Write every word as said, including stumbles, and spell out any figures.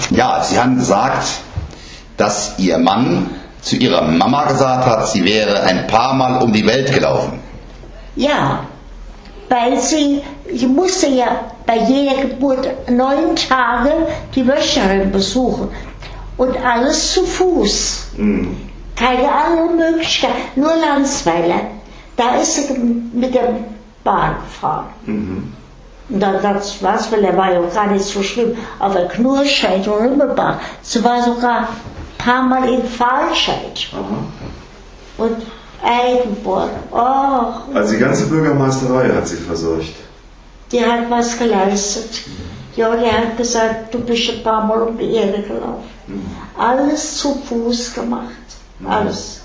Ja, Sie haben gesagt, dass Ihr Mann zu Ihrer Mama gesagt hat, sie wäre ein paar Mal um die Welt gelaufen. Ja, weil sie, sie musste ja bei jeder Geburt neun Tage die Wöchnerin besuchen. Und alles zu Fuß. Mhm. Keine andere Möglichkeit, nur Landsweiler. Da ist sie mit der Bahn gefahren. Mhm. Und dann das Landsweiler war ja gar nicht so schlimm, aber Knurscheid und Rimmelbach, sie war sogar ein paar Mal in Fahlscheid. Und Eigenborn. Oh. Also die ganze Bürgermeisterei hat sie verseucht. Die hat was geleistet. Ja, die hat gesagt, du bist ein paar Mal um die Erde gelaufen. Mhm. Alles zu Fuß gemacht. Mhm. Alles.